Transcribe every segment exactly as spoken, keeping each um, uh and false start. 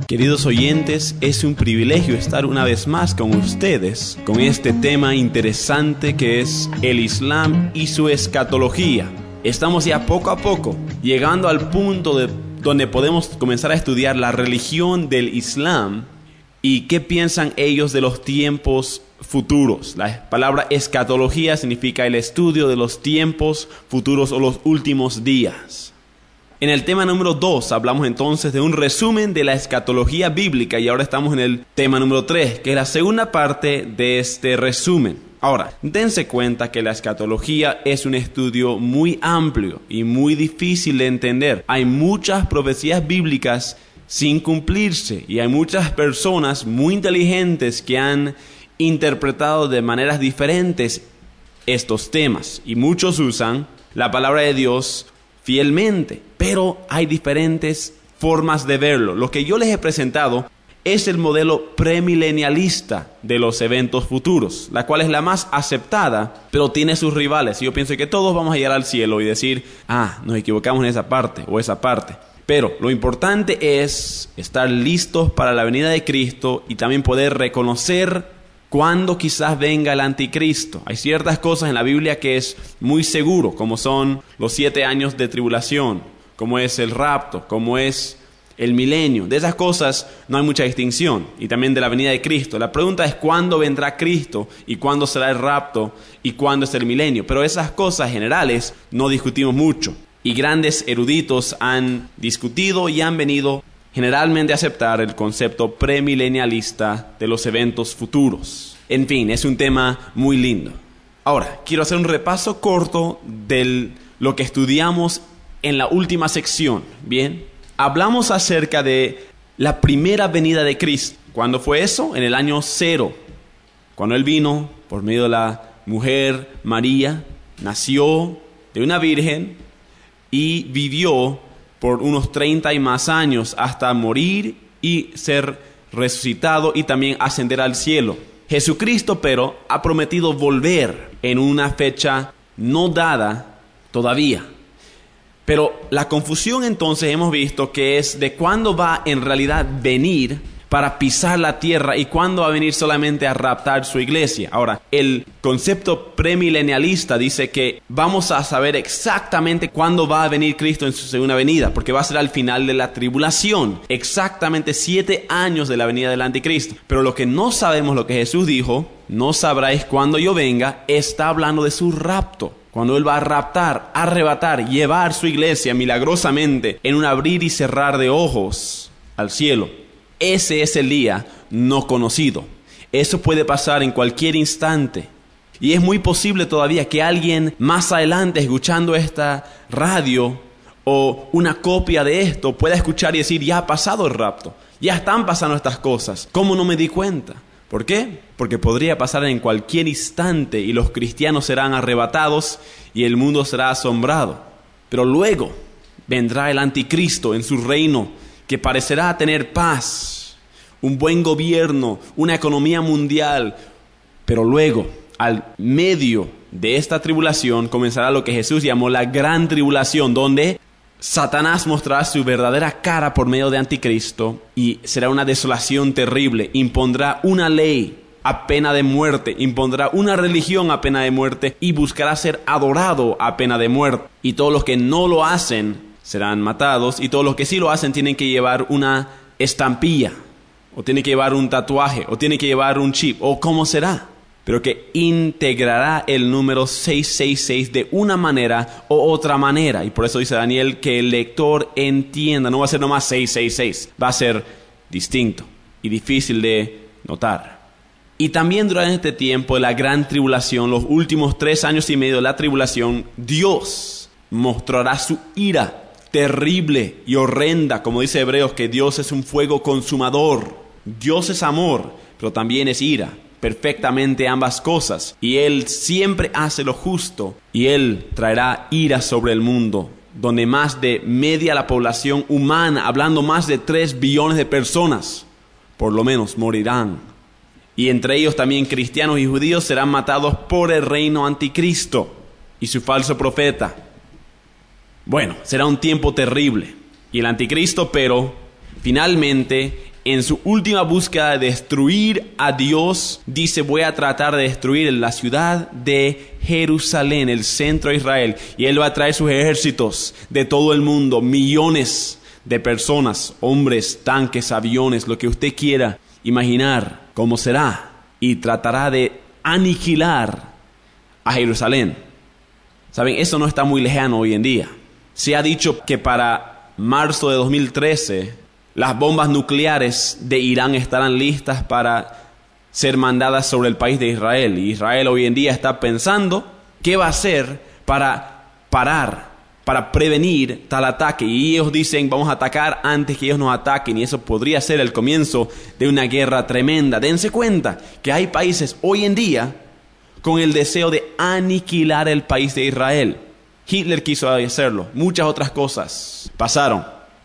Queridos oyentes, es un privilegio estar una vez más con ustedes con este tema interesante que es el Islam y su escatología. Estamos ya poco a poco llegando al punto de donde podemos comenzar a estudiar la religión del Islam y qué piensan ellos de los tiempos futuros. La palabra escatología significa el estudio de los tiempos futuros o los últimos días. En el tema número dos hablamos entonces de un resumen de la escatología bíblica y ahora estamos en el tema número tres, que es la segunda parte de este resumen. Ahora, dense cuenta que la escatología es un estudio muy amplio y muy difícil de entender. Hay muchas profecías bíblicas sin cumplirse y hay muchas personas muy inteligentes que han interpretado de maneras diferentes estos temas y muchos usan la palabra de Dios fielmente, pero hay diferentes formas de verlo. Lo que yo les he presentado es el modelo premilenialista de los eventos futuros, la cual es la más aceptada, pero tiene sus rivales. Y yo pienso que todos vamos a llegar al cielo y decir, ah, nos equivocamos en esa parte o esa parte. Pero lo importante es estar listos para la venida de Cristo y también poder reconocer cuándo quizás venga el anticristo. Hay ciertas cosas en la Biblia que es muy seguro, como son los siete años de tribulación, como es el rapto, como es el milenio. De esas cosas no hay mucha distinción. Y también de la venida de Cristo. La pregunta es cuándo vendrá Cristo y cuándo será el rapto y cuándo es el milenio. Pero esas cosas generales no discutimos mucho. Y grandes eruditos han discutido y han venido generalmente a aceptar el concepto premilenialista de los eventos futuros. En fin, es un tema muy lindo. Ahora, quiero hacer un repaso corto de lo que estudiamos en la última sección. Bien, hablamos acerca de la primera venida de Cristo. ¿Cuándo fue eso? En el año cero, cuando Él vino por medio de la mujer María, nació de una virgen y vivió por unos treinta y más años hasta morir y ser resucitado y también ascender al cielo. Jesucristo, pero, ha prometido volver en una fecha no dada todavía. Pero la confusión entonces hemos visto que es de cuándo va en realidad venir para pisar la tierra y cuándo va a venir solamente a raptar su iglesia. Ahora, el concepto premilenialista dice que vamos a saber exactamente cuándo va a venir Cristo en su segunda venida, porque va a ser al final de la tribulación, exactamente siete años de la venida del anticristo. Pero lo que no sabemos, lo que Jesús dijo, no sabráis cuándo yo venga, está hablando de su rapto. Cuando Él va a raptar, arrebatar, llevar su iglesia milagrosamente en un abrir y cerrar de ojos al cielo. Ese es el día no conocido. Eso puede pasar en cualquier instante. Y es muy posible todavía que alguien más adelante, escuchando esta radio o una copia de esto, pueda escuchar y decir, ya ha pasado el rapto. Ya están pasando estas cosas. ¿Cómo no me di cuenta? ¿Por qué? Porque podría pasar en cualquier instante y los cristianos serán arrebatados y el mundo será asombrado. Pero luego vendrá el anticristo en su reino, que parecerá tener paz, un buen gobierno, una economía mundial. Pero luego, al medio de esta tribulación, comenzará lo que Jesús llamó la gran tribulación, donde Satanás mostrará su verdadera cara por medio de anticristo y será una desolación terrible. Impondrá una ley a pena de muerte, impondrá una religión a pena de muerte y buscará ser adorado a pena de muerte. Y todos los que no lo hacen serán matados, y todos los que sí lo hacen tienen que llevar una estampilla, o tienen que llevar un tatuaje, o tienen que llevar un chip, o cómo será. Pero que integrará el número seiscientos sesenta y seis de una manera o otra manera. Y por eso dice Daniel que el lector entienda, no va a ser nomás seiscientos sesenta y seis, va a ser distinto y difícil de notar. Y también durante este tiempo de la gran tribulación, los últimos tres años y medio de la tribulación, Dios mostrará su ira terrible y horrenda, como dice Hebreos, que Dios es un fuego consumador. Dios es amor, pero también es ira, perfectamente ambas cosas. Y Él siempre hace lo justo, y Él traerá ira sobre el mundo, donde más de media la población humana, hablando más de tres billones de personas, por lo menos morirán. Y entre ellos también cristianos y judíos serán matados por el reino anticristo y su falso profeta. Bueno, será un tiempo terrible. Y el anticristo, pero finalmente en su última búsqueda de destruir a Dios, dice: voy a tratar de destruir la ciudad de Jerusalén, el centro de Israel, y él va a traer sus ejércitos de todo el mundo, millones de personas, hombres, tanques, aviones, lo que usted quiera imaginar cómo será, y tratará de aniquilar a Jerusalén. Saben, eso no está muy lejano hoy en día. Se ha dicho que para marzo de dos mil trece las bombas nucleares de Irán estarán listas para ser mandadas sobre el país de Israel. Y Israel hoy en día está pensando qué va a hacer para parar, para prevenir tal ataque. Y ellos dicen: vamos a atacar antes que ellos nos ataquen. Y eso podría ser el comienzo de una guerra tremenda. Dense cuenta que hay países hoy en día con el deseo de aniquilar el país de Israel. Hitler quiso hacerlo. Muchas otras cosas pasaron.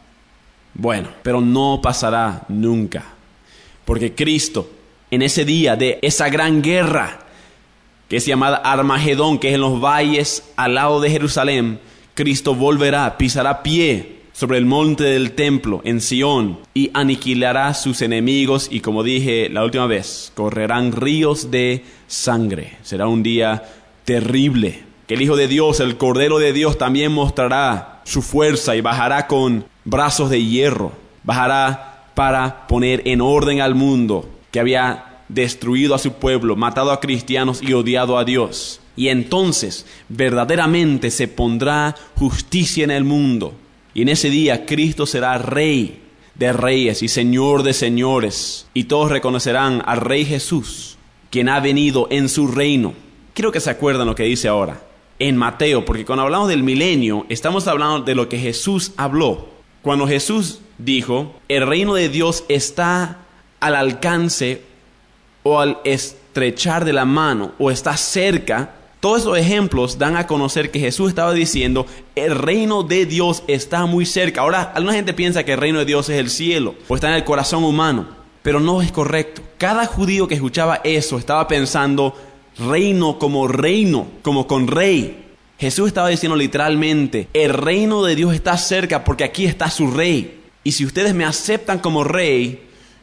Bueno, pero no pasará nunca. Porque Cristo, en ese día de esa gran guerra, que es llamada Armagedón, que es en los valles al lado de Jerusalén, Cristo volverá, pisará pie sobre el monte del templo en Sión y aniquilará a sus enemigos, y como dije la última vez, correrán ríos de sangre. Será un día terrible, que el Hijo de Dios, el Cordero de Dios, también mostrará su fuerza y bajará con brazos de hierro, bajará para poner en orden al mundo que había destruido a su pueblo, matado a cristianos y odiado a Dios. Y entonces verdaderamente se pondrá justicia en el mundo. Y en ese día Cristo será Rey de reyes y Señor de señores. Y todos reconocerán al Rey Jesús, quien ha venido en su reino. Quiero que se acuerden lo que dice ahora en Mateo, porque cuando hablamos del milenio, estamos hablando de lo que Jesús habló. Cuando Jesús dijo: el reino de Dios está al alcance o al estrechar de la mano, o está cerca. Todos esos ejemplos dan a conocer que Jesús estaba diciendo: el reino de Dios está muy cerca. Ahora, alguna gente piensa que el reino de Dios es el cielo, o está en el corazón humano, pero no es correcto. Cada judío que escuchaba eso estaba pensando reino como reino, como con rey. Jesús estaba diciendo literalmente: el reino de Dios está cerca porque aquí está su rey. Y si ustedes me aceptan como rey,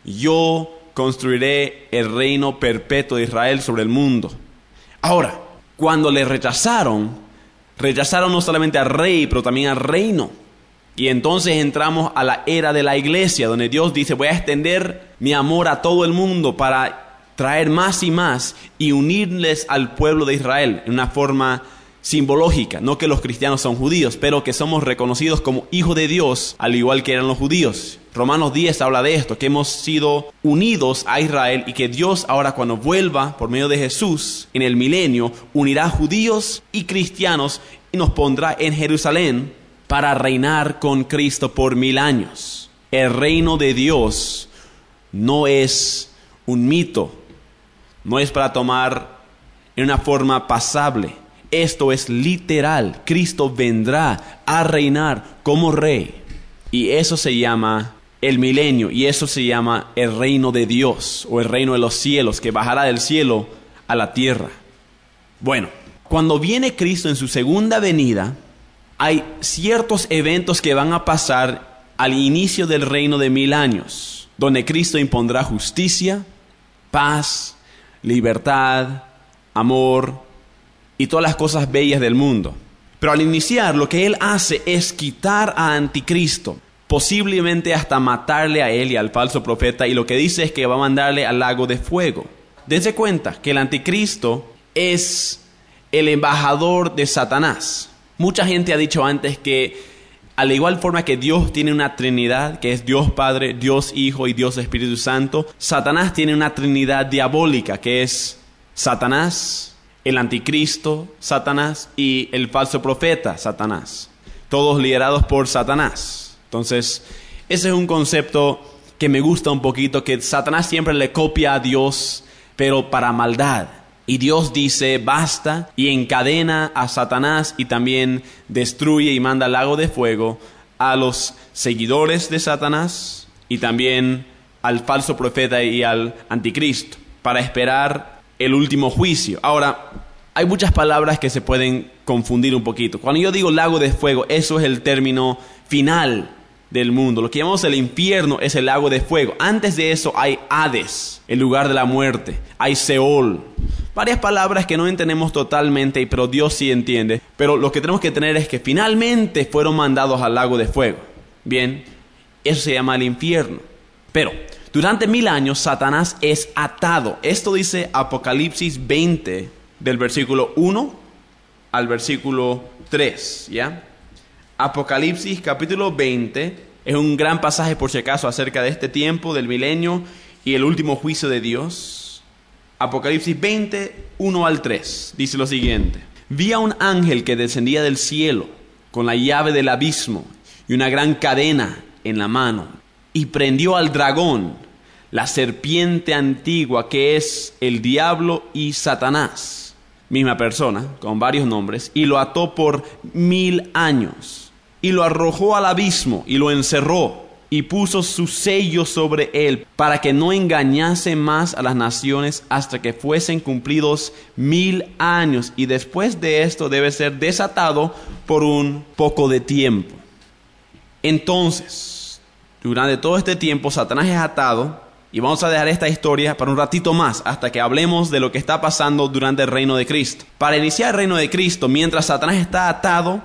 yo construiré el reino perpetuo de Israel sobre el mundo. Ahora, cuando le rechazaron, rechazaron no solamente al rey, pero también al reino. Y entonces entramos a la era de la iglesia, donde Dios dice: voy a extender mi amor a todo el mundo para traer más y más y unirles al pueblo de Israel en una forma simbológica. No que los cristianos son judíos, pero que somos reconocidos como hijos de Dios, al igual que eran los judíos. Romanos diez habla de esto, que hemos sido unidos a Israel, y que Dios ahora, cuando vuelva por medio de Jesús en el milenio, unirá judíos y cristianos y nos pondrá en Jerusalén para reinar con Cristo por mil años. El reino de Dios no es un mito, no es para tomar en una forma pasable. Esto es literal. Cristo vendrá a reinar como rey. Y eso se llama el milenio. Y eso se llama el reino de Dios, o el reino de los cielos, que bajará del cielo a la tierra. Bueno, cuando viene Cristo en su segunda venida, hay ciertos eventos que van a pasar al inicio del reino de mil años, donde Cristo impondrá justicia, paz, libertad, amor y todas las cosas bellas del mundo. Pero al iniciar, lo que Él hace es quitar a Anticristo, posiblemente hasta matarle a él y al falso profeta, y lo que dice es que va a mandarle al lago de fuego. Dense cuenta que el Anticristo es el embajador de Satanás. Mucha gente ha dicho antes que, a la igual forma que Dios tiene una Trinidad, que es Dios Padre, Dios Hijo y Dios Espíritu Santo, Satanás tiene una Trinidad diabólica, que es Satanás, el Anticristo, Satanás, y el falso profeta, Satanás. Todos liderados por Satanás. Entonces, ese es un concepto que me gusta un poquito, que Satanás siempre le copia a Dios, pero para maldad. Y Dios dice basta, y encadena a Satanás, y también destruye y manda al lago de fuego a los seguidores de Satanás, y también al falso profeta y al Anticristo, para esperar el último juicio. Ahora, hay muchas palabras que se pueden confundir un poquito. Cuando yo digo lago de fuego, eso es el término final del mundo. Lo que llamamos el infierno es el lago de fuego. Antes de eso hay Hades, el lugar de la muerte. Hay Seol. Varias palabras que no entendemos totalmente, pero Dios sí entiende. Pero lo que tenemos que tener es que finalmente fueron mandados al lago de fuego. Bien, eso se llama el infierno. Pero durante mil años Satanás es atado. Esto dice Apocalipsis veinte, del versículo uno al versículo tres, ¿ya? Apocalipsis capítulo veinte es un gran pasaje, por si acaso, acerca de este tiempo, del milenio y el último juicio de Dios. Apocalipsis veinte, uno al tres, dice lo siguiente. Vi a un ángel que descendía del cielo con la llave del abismo y una gran cadena en la mano, y prendió al dragón, la serpiente antigua, que es el diablo y Satanás, misma persona, con varios nombres, y lo ató por mil años, y lo arrojó al abismo, y lo encerró, y puso su sello sobre él, para que no engañase más a las naciones hasta que fuesen cumplidos mil años, y después de esto debe ser desatado por un poco de tiempo. Entonces, durante todo este tiempo, Satanás es atado, y vamos a dejar esta historia para un ratito más, hasta que hablemos de lo que está pasando durante el reino de Cristo. Para iniciar el reino de Cristo, mientras Satanás está atado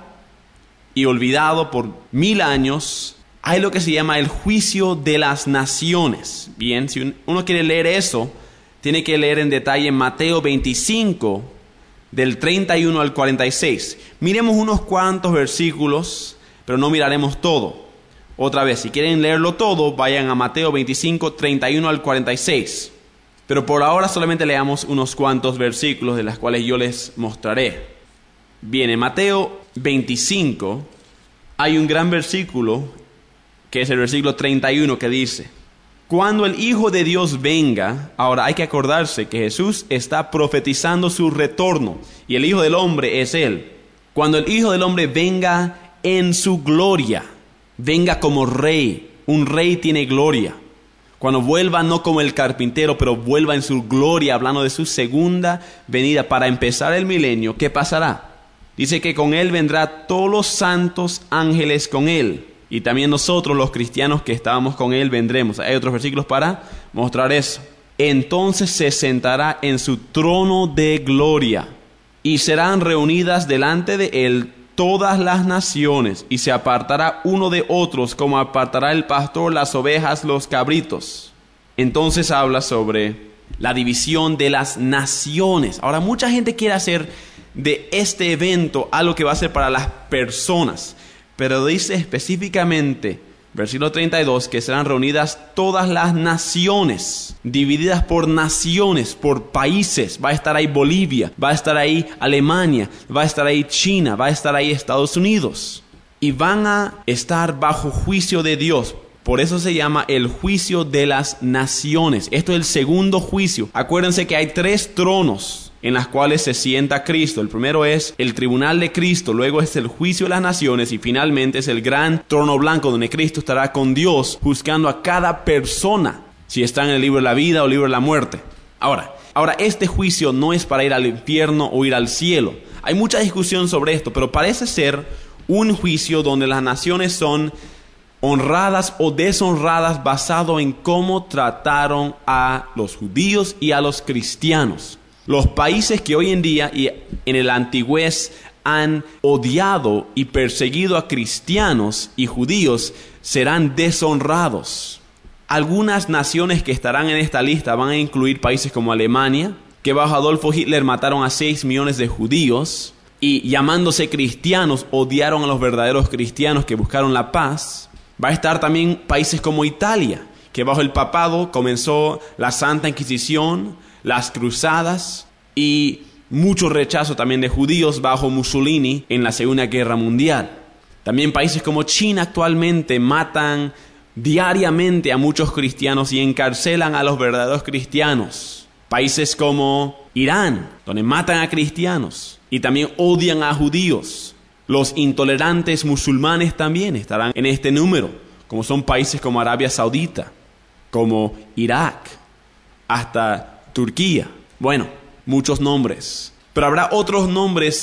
y olvidado por mil años, hay lo que se llama el juicio de las naciones. Bien, si uno quiere leer eso, tiene que leer en detalle Mateo veinticinco, del treinta y uno al cuarenta y seis. Miremos unos cuantos versículos, pero no miraremos todo. Otra vez, si quieren leerlo todo, vayan a Mateo veinticinco, treinta y uno al cuarenta y seis. Pero por ahora solamente leamos unos cuantos versículos, de los cuales yo les mostraré. Bien, en Mateo veinticinco hay un gran versículo, que es el versículo treinta y uno, que dice: cuando el Hijo de Dios venga, ahora hay que acordarse que Jesús está profetizando su retorno, y el Hijo del Hombre es Él. Cuando el Hijo del Hombre venga en su gloria, venga como rey. Un rey tiene gloria. Cuando vuelva, no como el carpintero, pero vuelva en su gloria, hablando de su segunda venida para empezar el milenio, ¿qué pasará? Dice que con Él vendrá todos los santos ángeles con Él. Y también nosotros, los cristianos que estábamos con Él, vendremos. Hay otros versículos para mostrar eso. Entonces se sentará en su trono de gloria, y serán reunidas delante de Él todas las naciones, y se apartará uno de otros, como apartará el pastor las ovejas los cabritos. Entonces habla sobre la división de las naciones. Ahora, mucha gente quiere hacer de este evento algo que va a ser para las personas, pero dice específicamente, versículo treinta y dos, que serán reunidas todas las naciones, divididas por naciones, por países. Va a estar ahí Bolivia, va a estar ahí Alemania, va a estar ahí China, va a estar ahí Estados Unidos. Y van a estar bajo juicio de Dios. Por eso se llama el juicio de las naciones. Esto es el segundo juicio. Acuérdense que hay tres tronos en las cuales se sienta Cristo. El primero es el tribunal de Cristo, luego es el juicio de las naciones, y finalmente es el gran trono blanco, donde Cristo estará con Dios juzgando a cada persona, si está en el libro de la vida o el libro de la muerte. Ahora, ahora este juicio no es para ir al infierno o ir al cielo. Hay mucha discusión sobre esto, pero parece ser un juicio donde las naciones son honradas o deshonradas basado en cómo trataron a los judíos y a los cristianos. Los países que hoy en día y en el antigüez han odiado y perseguido a cristianos y judíos serán deshonrados. Algunas naciones que estarán en esta lista van a incluir países como Alemania, que bajo Adolfo Hitler mataron a seis millones de judíos y, llamándose cristianos, odiaron a los verdaderos cristianos que buscaron la paz. Va a estar también países como Italia, que bajo el papado comenzó la Santa Inquisición, las cruzadas y mucho rechazo también de judíos bajo Mussolini en la Segunda Guerra Mundial. También países como China actualmente matan diariamente a muchos cristianos y encarcelan a los verdaderos cristianos. Países como Irán, donde matan a cristianos y también odian a judíos. Los intolerantes musulmanes también estarán en este número, como son países como Arabia Saudita, como Irak, hasta Turquía. Bueno, muchos nombres. Pero habrá otros nombres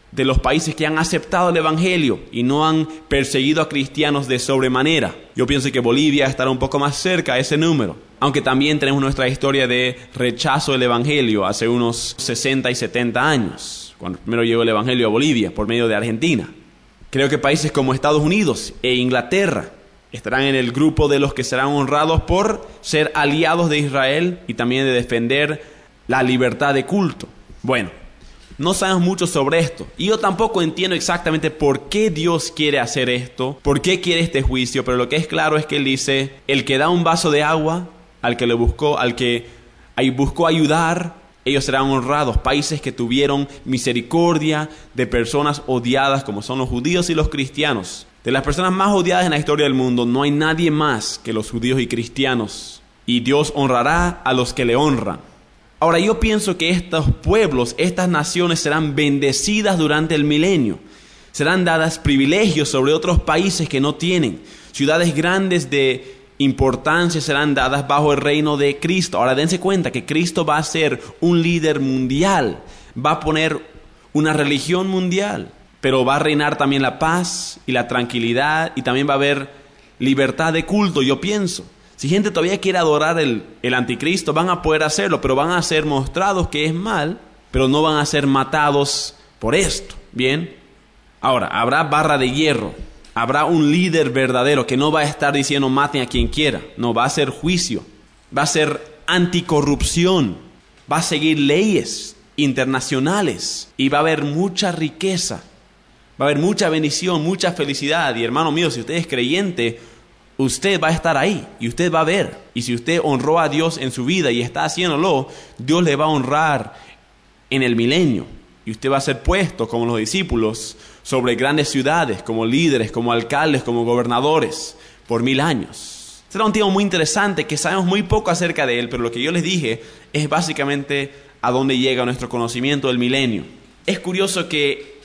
de los países que han aceptado el evangelio y no han perseguido a cristianos de sobremanera. Yo pienso que Bolivia estará un poco más cerca a ese número, aunque también tenemos nuestra historia de rechazo del evangelio hace unos sesenta y setenta años, cuando primero llegó el evangelio a Bolivia por medio de Argentina. Creo que países como Estados Unidos e Inglaterra estarán en el grupo de los que serán honrados por ser aliados de Israel y también de defender la libertad de culto. Bueno, no sabemos mucho sobre esto y yo tampoco entiendo exactamente por qué Dios quiere hacer esto, por qué quiere este juicio, pero lo que es claro es que Él dice, el que da un vaso de agua al que le buscó, al que ahí buscó ayudar, ellos serán honrados. Países que tuvieron misericordia de personas odiadas como son los judíos y los cristianos. De las personas más odiadas en la historia del mundo, no hay nadie más que los judíos y cristianos. Y Dios honrará a los que le honran. Ahora, yo pienso que estos pueblos, estas naciones serán bendecidas durante el milenio. Serán dadas privilegios sobre otros países que no tienen. Ciudades grandes de importancia serán dadas bajo el reino de Cristo. Ahora, dense cuenta que Cristo va a ser un líder mundial. Va a poner una religión mundial. Pero va a reinar también la paz y la tranquilidad. Y también va a haber libertad de culto, yo pienso. Si gente todavía quiere adorar el, el anticristo, van a poder hacerlo, pero van a ser mostrados que es mal, pero no van a ser matados por esto. Bien. Ahora, habrá barra de hierro. Habrá un líder verdadero que no va a estar diciendo maten a quien quiera. No, va a ser juicio. Va a ser anticorrupción. Va a seguir leyes internacionales. Y va a haber mucha riqueza. Va a haber mucha bendición, mucha felicidad. Y hermano mío, si usted es creyente, usted va a estar ahí y usted va a ver. Y si usted honró a Dios en su vida y está haciéndolo, Dios le va a honrar en el milenio. Y usted va a ser puesto, como los discípulos, sobre grandes ciudades, como líderes, como alcaldes, como gobernadores, por mil años. Será un tema muy interesante que sabemos muy poco acerca de él, pero lo que yo les dije es básicamente a dónde llega nuestro conocimiento del milenio. Es curioso que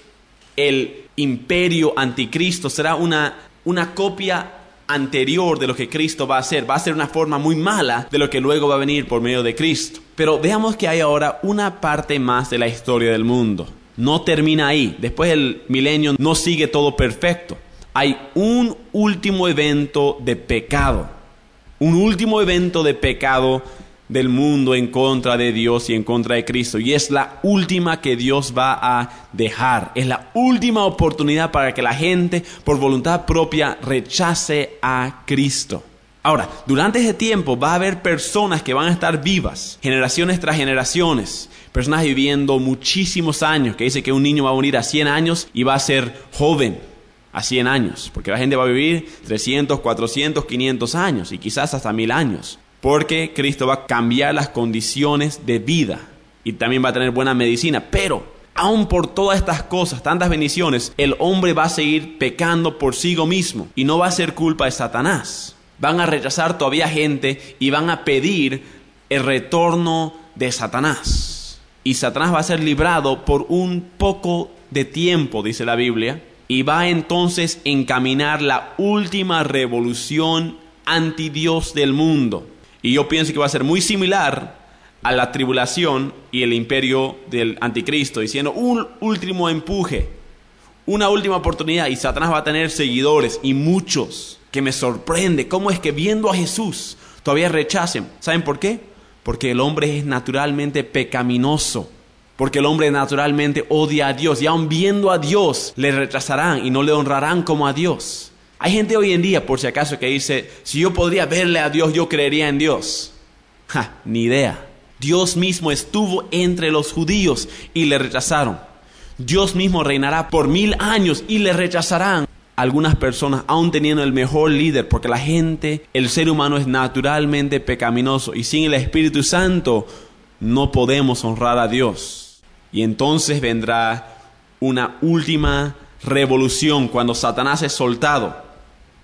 el imperio anticristo será una, una copia anterior de lo que Cristo va a hacer. Va a ser una forma muy mala de lo que luego va a venir por medio de Cristo. Pero veamos que hay ahora una parte más de la historia del mundo. No termina ahí. Después del milenio no sigue todo perfecto. Hay un último evento de pecado. Un último evento de pecado del mundo en contra de Dios y en contra de Cristo. Y es la última que Dios va a dejar. Es la última oportunidad para que la gente, por voluntad propia, rechace a Cristo. Ahora, durante ese tiempo va a haber personas que van a estar vivas, generaciones tras generaciones. Personas viviendo muchísimos años, que dice que un niño va a morir a cien años y va a ser joven a cien años. Porque la gente va a vivir trescientos, cuatrocientos, quinientos años y quizás hasta mil años. Porque Cristo va a cambiar las condiciones de vida y también va a tener buena medicina. Pero, aun por todas estas cosas, tantas bendiciones, el hombre va a seguir pecando por sí mismo y no va a ser culpa de Satanás. Van a rechazar todavía gente y van a pedir el retorno de Satanás. Y Satanás va a ser librado por un poco de tiempo, dice la Biblia, y va entonces a encaminar la última revolución antidios del mundo. Y yo pienso que va a ser muy similar a la tribulación y el imperio del anticristo, diciendo un último empuje, una última oportunidad, y Satanás va a tener seguidores y muchos, que me sorprende cómo es que viendo a Jesús todavía rechacen. ¿Saben por qué? Porque el hombre es naturalmente pecaminoso, porque el hombre naturalmente odia a Dios, y aun viendo a Dios le rechazarán y no le honrarán como a Dios. Hay gente hoy en día, por si acaso, que dice, si yo podría verle a Dios, yo creería en Dios. Ja, ni idea. Dios mismo estuvo entre los judíos y le rechazaron. Dios mismo reinará por mil años y le rechazarán. Algunas personas, aún teniendo el mejor líder, porque la gente, el ser humano es naturalmente pecaminoso y sin el Espíritu Santo no podemos honrar a Dios. Y entonces vendrá una última revolución cuando Satanás es soltado.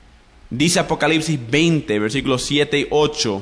Dice Apocalipsis veinte, versículos siete y ocho,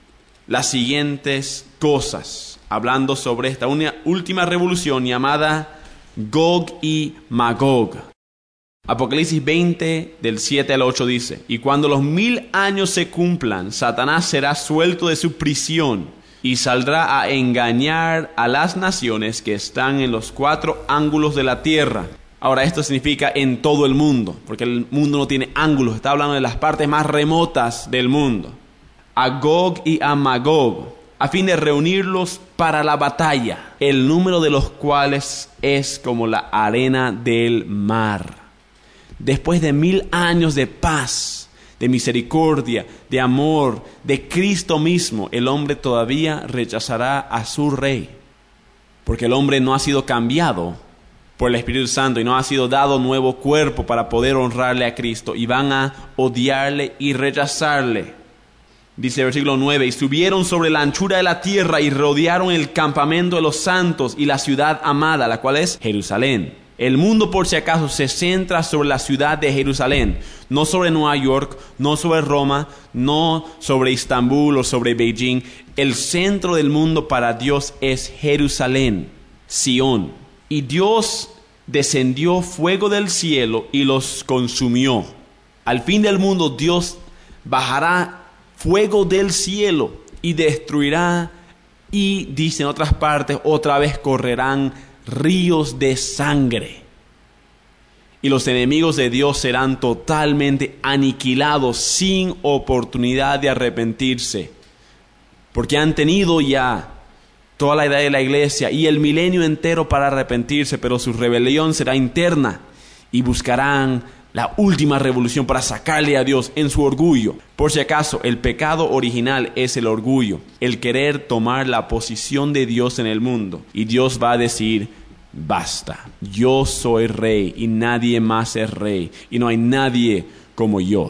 las siguientes cosas, hablando sobre esta una última revolución llamada Gog y Magog. Apocalipsis veinte, del siete al ocho dice, y cuando los mil años se cumplan, Satanás será suelto de su prisión y saldrá a engañar a las naciones que están en los cuatro ángulos de la tierra. Ahora, esto significa en todo el mundo, porque el mundo no tiene ángulos, está hablando de las partes más remotas del mundo. A Gog y a Magog, a fin de reunirlos para la batalla, el número de los cuales es como la arena del mar. Después de mil años de paz, de misericordia, de amor, de Cristo mismo, el hombre todavía rechazará a su rey, porque el hombre no ha sido cambiado por el Espíritu Santo y no ha sido dado nuevo cuerpo para poder honrarle a Cristo, y van a odiarle y rechazarle. Dice el versículo nueve, y subieron sobre la anchura de la tierra y rodearon el campamento de los santos y la ciudad amada, la cual es Jerusalén. El mundo, por si acaso, se centra sobre la ciudad de Jerusalén, no sobre Nueva York, no sobre Roma, no sobre Estambul o sobre Beijing. El centro del mundo para Dios es Jerusalén, Sión. Y Dios descendió fuego del cielo y los consumió. Al fin del mundo, Dios bajará fuego del cielo y destruirá, y dice en otras partes, otra vez correrán ríos de sangre. Y los enemigos de Dios serán totalmente aniquilados sin oportunidad de arrepentirse, porque han tenido ya toda la edad de la iglesia y el milenio entero para arrepentirse, pero su rebelión será interna y buscarán la última revolución para sacarle a Dios en su orgullo. Por si acaso, el pecado original es el orgullo, el querer tomar la posición de Dios en el mundo. Y Dios va a decir, basta, yo soy rey y nadie más es rey y no hay nadie como yo.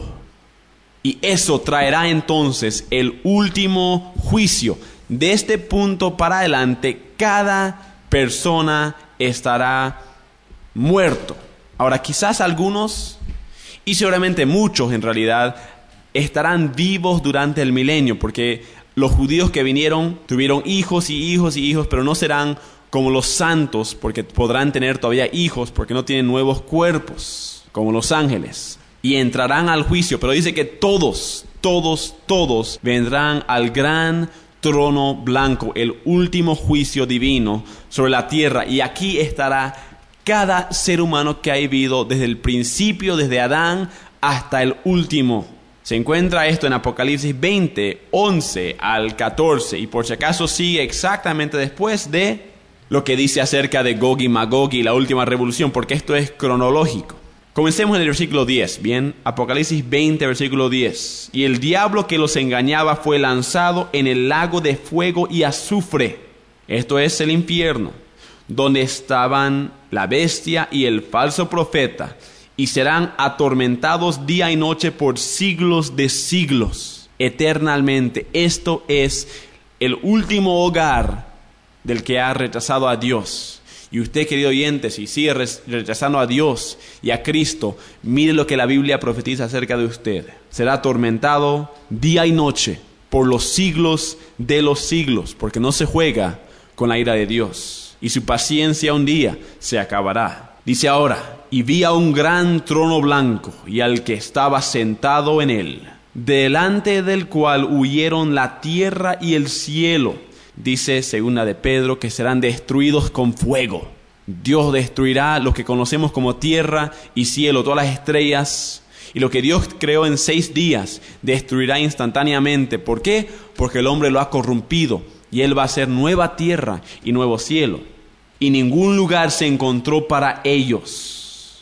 Y eso traerá entonces el último juicio. De este punto para adelante, cada persona estará muerto. Ahora, quizás algunos, y seguramente muchos en realidad, estarán vivos durante el milenio, porque los judíos que vinieron tuvieron hijos y hijos y hijos, pero no serán como los santos, porque podrán tener todavía hijos, porque no tienen nuevos cuerpos, como los ángeles. Y entrarán al juicio, pero dice que todos, todos, todos vendrán al gran trono blanco, el último juicio divino sobre la tierra. Y aquí estará cada ser humano que ha vivido desde el principio, desde Adán hasta el último. Se encuentra esto en Apocalipsis veinte, once al catorce. Y por si acaso sigue exactamente después de lo que dice acerca de Gog y Magog y la última revolución, porque esto es cronológico. Comencemos en el versículo diez, bien, Apocalipsis veinte, versículo diez. Y el diablo que los engañaba fue lanzado en el lago de fuego y azufre, esto es el infierno, donde estaban la bestia y el falso profeta, y serán atormentados día y noche por siglos de siglos, eternamente. Esto es el último hogar del que ha rechazado a Dios. Y usted, querido oyente, si sigue rechazando a Dios y a Cristo, mire lo que la Biblia profetiza acerca de usted. Será atormentado día y noche por los siglos de los siglos, porque no se juega con la ira de Dios. Y su paciencia un día se acabará. Dice ahora, y vi a un gran trono blanco y al que estaba sentado en él, delante del cual huyeron la tierra y el cielo. Dice segunda de Pedro que serán destruidos con fuego. Dios destruirá lo que conocemos como tierra y cielo, todas las estrellas. Y lo que Dios creó en seis días destruirá instantáneamente. ¿Por qué? Porque el hombre lo ha corrompido y él va a hacer nueva tierra y nuevo cielo. Y ningún lugar se encontró para ellos,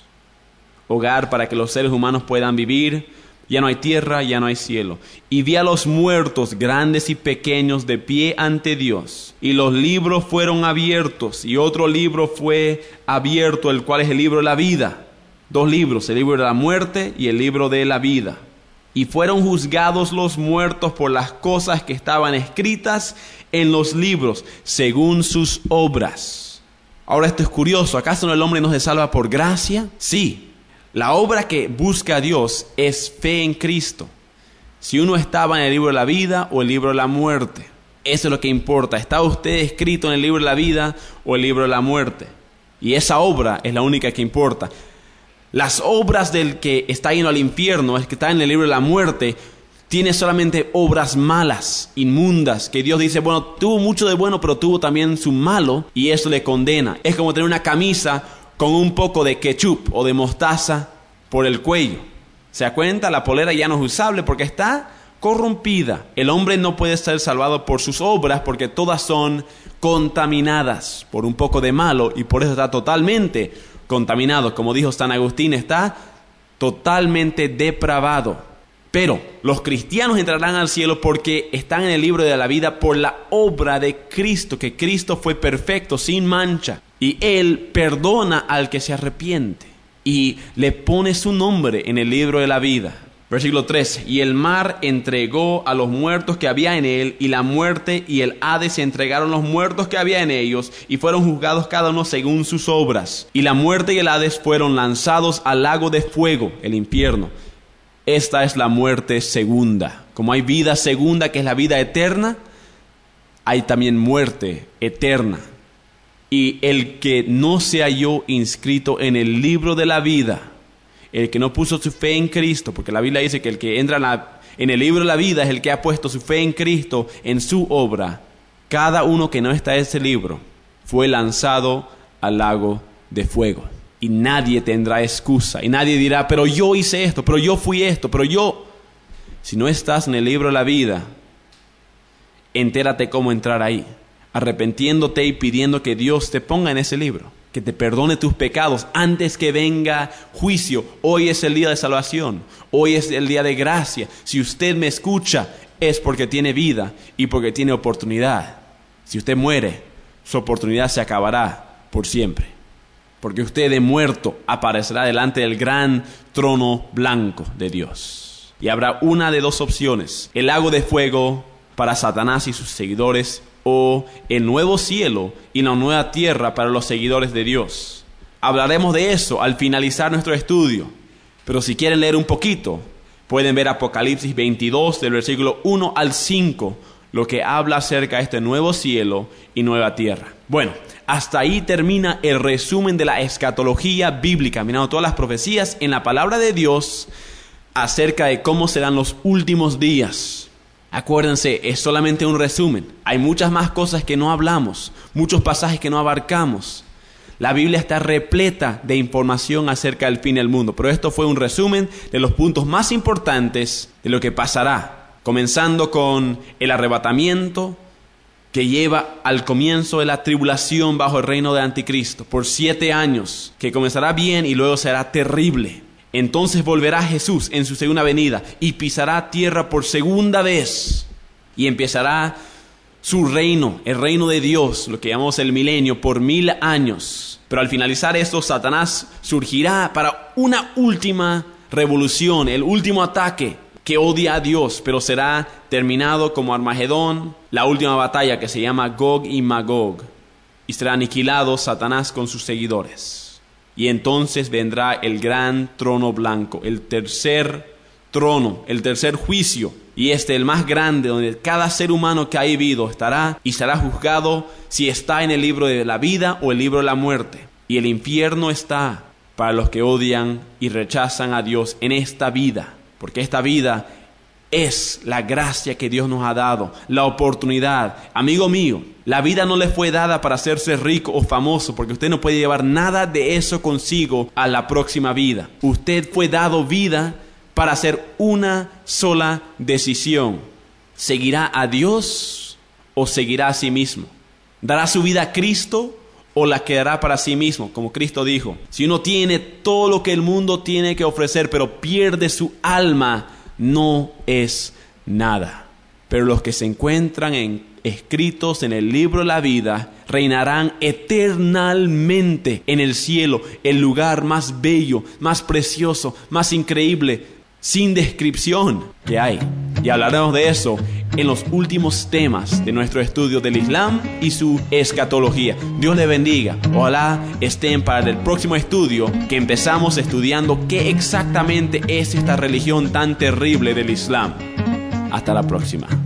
hogar para que los seres humanos puedan vivir. Ya no hay tierra, ya no hay cielo. Y vi a los muertos, grandes y pequeños, de pie ante Dios. Y los libros fueron abiertos. Y otro libro fue abierto, el cual es el libro de la vida. Dos libros, el libro de la muerte y el libro de la vida. Y fueron juzgados los muertos por las cosas que estaban escritas en los libros, según sus obras. Ahora esto es curioso. ¿Acaso el hombre no se salva por gracia? Sí. La obra que busca a Dios es fe en Cristo. Si uno estaba en el libro de la vida o el libro de la muerte. Eso es lo que importa. ¿Está usted escrito en el libro de la vida o el libro de la muerte? Y esa obra es la única que importa. Las obras del que está yendo al infierno, el que está en el libro de la muerte, tiene solamente obras malas, inmundas, que Dios dice, bueno, tuvo mucho de bueno, pero tuvo también su malo, y eso le condena. Es como tener una camisa con un poco de ketchup o de mostaza por el cuello. ¿Se da cuenta? La polera ya no es usable porque está corrompida. El hombre no puede ser salvado por sus obras porque todas son contaminadas por un poco de malo, y por eso está totalmente contaminado. Como dijo San Agustín, está totalmente depravado. Pero los cristianos entrarán al cielo porque están en el libro de la vida por la obra de Cristo, que Cristo fue perfecto, sin mancha, y Él perdona al que se arrepiente y le pone su nombre en el libro de la vida. Versículo trece, y el mar entregó a los muertos que había en él, y la muerte y el Hades se entregaron los muertos que había en ellos, y fueron juzgados cada uno según sus obras. Y la muerte y el Hades fueron lanzados al lago de fuego, el infierno. Esta es la muerte segunda. Como hay vida segunda, que es la vida eterna, hay también muerte eterna. Y el que no se halló inscrito en el libro de la vida, el que no puso su fe en Cristo, porque la Biblia dice que el que entra en, la, en el libro de la vida es el que ha puesto su fe en Cristo, en su obra. Cada uno que no está en ese libro fue lanzado al lago de fuego. Y nadie tendrá excusa. Y nadie dirá, pero yo hice esto, pero yo fui esto, pero yo... Si no estás en el libro de la vida, entérate cómo entrar ahí, arrepentiéndote y pidiendo que Dios te ponga en ese libro, que te perdone tus pecados antes que venga juicio. Hoy es el día de salvación, hoy es el día de gracia. Si usted me escucha, es porque tiene vida y porque tiene oportunidad. Si usted muere, su oportunidad se acabará por siempre, porque usted de muerto aparecerá delante del gran trono blanco de Dios. Y habrá una de dos opciones: el lago de fuego para Satanás y sus seguidores, o el nuevo cielo y la nueva tierra para los seguidores de Dios. Hablaremos de eso al finalizar nuestro estudio, pero si quieren leer un poquito, pueden ver Apocalipsis veintidós, del versículo uno al cinco, lo que habla acerca de este nuevo cielo y nueva tierra. Bueno, hasta ahí termina el resumen de la escatología bíblica, mirando todas las profecías en la palabra de Dios acerca de cómo serán los últimos días. Acuérdense, es solamente un resumen. Hay muchas más cosas que no hablamos, muchos pasajes que no abarcamos. La Biblia está repleta de información acerca del fin del mundo, pero esto fue un resumen de los puntos más importantes de lo que pasará, comenzando con el arrebatamiento, que lleva al comienzo de la tribulación bajo el reino de Anticristo por siete años, que comenzará bien y luego será terrible. Entonces volverá Jesús en su segunda venida y pisará tierra por segunda vez y empezará su reino, el reino de Dios, lo que llamamos el milenio, por mil años. Pero al finalizar esto, Satanás surgirá para una última revolución, el último ataque, que odia a Dios, pero será terminado como Armagedón, la última batalla que se llama Gog y Magog, y será aniquilado Satanás con sus seguidores. Y entonces vendrá el gran trono blanco, el tercer trono, el tercer juicio, y este el más grande, donde cada ser humano que ha vivido estará y será juzgado si está en el libro de la vida o el libro de la muerte. Y el infierno está para los que odian y rechazan a Dios en esta vida, porque esta vida es la gracia que Dios nos ha dado, la oportunidad. Amigo mío, la vida no le fue dada para hacerse rico o famoso, porque usted no puede llevar nada de eso consigo a la próxima vida. Usted fue dado vida para hacer una sola decisión: ¿seguirá a Dios o seguirá a sí mismo? ¿Dará su vida a Cristo o la quedará para sí mismo? Como Cristo dijo, si uno tiene todo lo que el mundo tiene que ofrecer, pero pierde su alma, no es nada. Pero los que se encuentran en, escritos en el libro de la vida reinarán eternamente en el cielo, el lugar más bello, más precioso, más increíble, sin descripción que hay. Y hablaremos de eso en los últimos temas de nuestro estudio del Islam y su escatología. Dios les bendiga. Ojalá estén para el próximo estudio, que empezamos estudiando qué exactamente es esta religión tan terrible del Islam. Hasta la próxima.